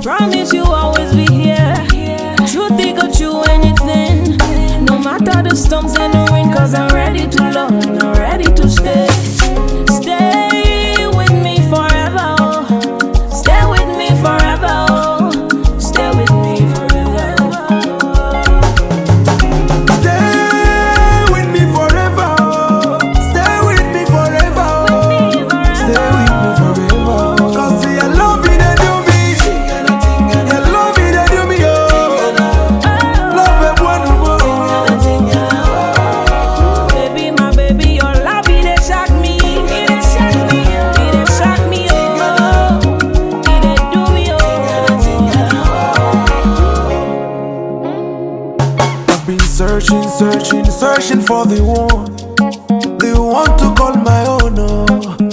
Promise you always be here. Truth they got you anything. No matter the storms and the rain, cause I'm ready to love and I'm ready to stay. Stay with me forever. Oh. Stay with me forever. Oh. Stay with me forever. Stay with me forever. Stay with me forever. Stay with me forever. Cause see, I love you, they do me. I love you, they do me. Oh. Love it, wonderful. Baby, my baby, your love, it dey shock me. It dey shock me. It dey shock me. Oh. It dey do me. Oh. I've been searching, searching, searching for the one to call my own. Oh.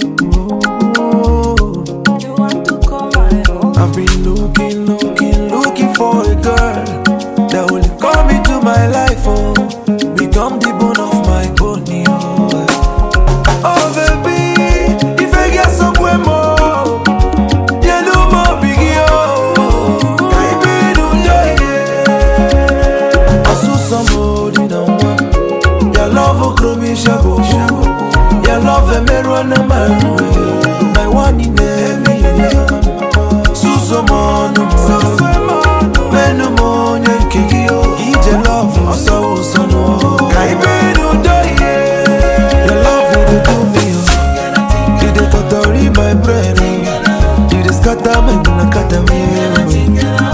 You want to call my own? I've been looking, looking, looking for a girl that will come into my life, oh, become the bone of my bone, oh. Oh baby, if I get somewhere more, you know more biggie, oh. I be no yeah. I saw somebody now, your love will grow me shago, your love will me run a mile, my one in every Susomono, Menomonia, Kikio, Ije love, Oso, Sono, Kaibeno, Doye. Your love will do me, did it totally my brain, did it scatter me, Nakata me.